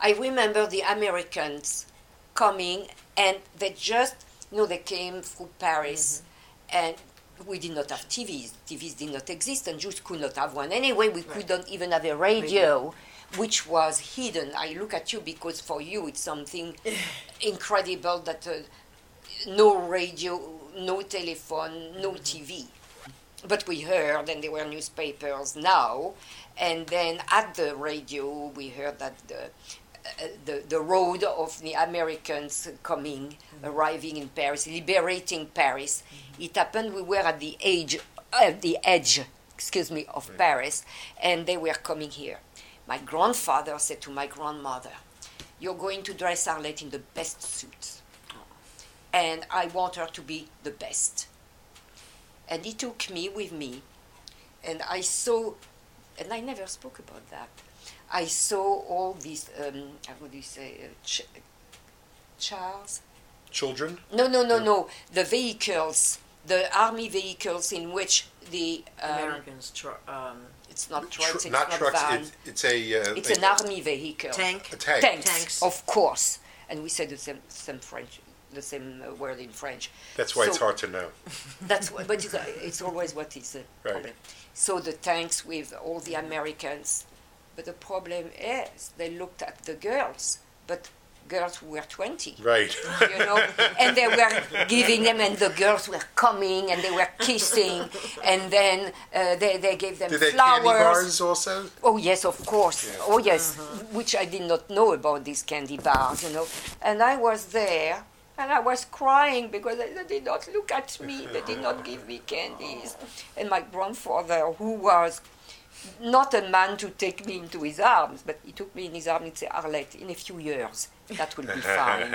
I remember the Americans coming, and they just, they came through Paris, and we did not have TVs. TVs did not exist, and Jews could not have one anyway. We couldn't even have a radio, which was hidden. I look at you because for you it's something incredible that no radio, no telephone, no TV. But we heard, and there were newspapers now, and then at the radio we heard that the road of the Americans coming, arriving in Paris, liberating Paris. It happened, we were at the edge of Paris, and they were coming here. My grandfather said to my grandmother, "You're going to dress Arlette in the best suits, and I want her to be the best." And he took me with me, and I saw, and I never spoke about that, I saw all these, how would you say, chars? Children? No. The vehicles, the army vehicles in which the... Americans, it's not trucks, it's not trucks, van. it's a... it's an army vehicle. Tank? A tank. Tanks, of course. And we said the same French, the same word in French. That's why it's hard to know. That's what, but it's always what is the problem. So the tanks with all the Americans, but the problem is they looked at the girls, but girls who were 20. Right. And they were giving them, and the girls were coming, and they were kissing, and then they gave them Did they flowers. candy bars also? Oh, yes, of course. Yeah. Oh, yes, which I did not know about these candy bars, And I was there, and I was crying because they did not look at me. They did not give me candies. And my grandfather, who was not a man to take me into his arms, but he took me in his arms and said, "Arlette, in a few years, that will be fine."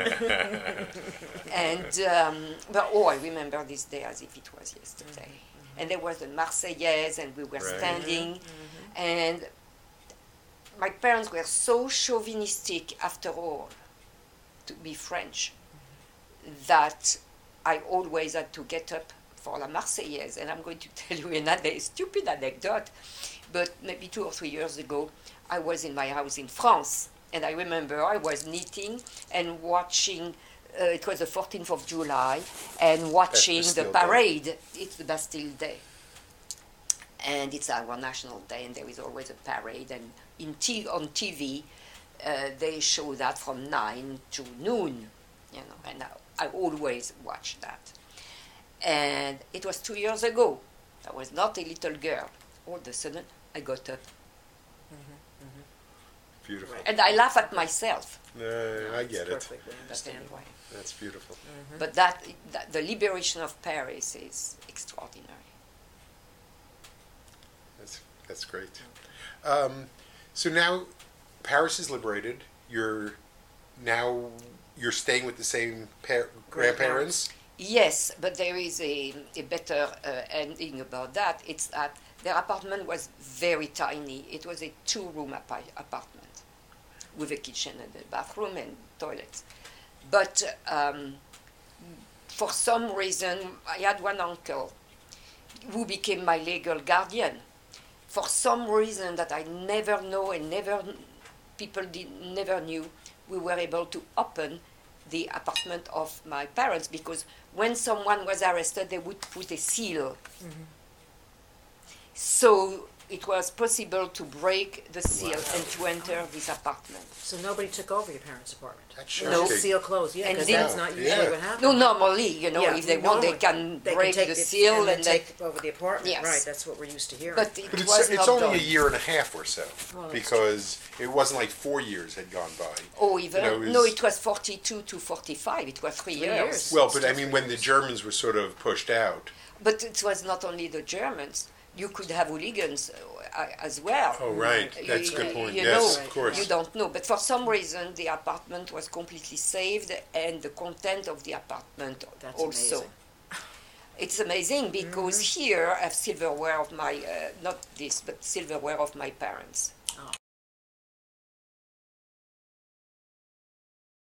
And, I remember this day as if it was yesterday. And there was the Marseillaise, and we were standing, and my parents were so chauvinistic, after all, to be French, that I always had to get up for la Marseillaise. And I'm going to tell you another stupid anecdote, but maybe 2 or 3 years ago, I was in my house in France, and I remember I was knitting and watching, it was the 14th of July, and watching the parade. Day. It's the Bastille Day. And it's our national day, and there is always a parade, and on TV, they show that from 9 to noon, and I always watch that. And it was 2 years ago. I was not a little girl. All of a sudden, I got up. Beautiful. And I laugh at myself. I get it. But anyway. That's beautiful. But that the liberation of Paris is extraordinary. That's great. So now Paris is liberated. You're staying with the same grandparents? Yes, but there is a better ending about that. It's that their apartment was very tiny. It was a 2-room apartment with a kitchen and a bathroom and toilets. But for some reason, I had one uncle who became my legal guardian. For some reason that I never know and people never knew, we were able to open the apartment of my parents, because when someone was arrested, they would put a seal. So it was possible to break the seal and to enter this apartment. So nobody took over your parents' apartment? No. Seal closed, because that's not usually what happens. No, normally, if they want, they can break the seal and take over the apartment. Yes. Right, that's what we're used to hearing. But it's only a year and a half or so, because it wasn't like 4 years had gone by. Oh, even? No, it was 42 to 45. It was 3 years. Well, but I mean, when the Germans were sort of pushed out. But it was not only the Germans. You could have hooligans as well. Oh, right. That's a good point. Yes, of course. You don't know. But for some reason, the apartment was completely saved, and the content of the apartment also. Amazing. It's amazing because here I have silverware of my, not this, but silverware of my parents.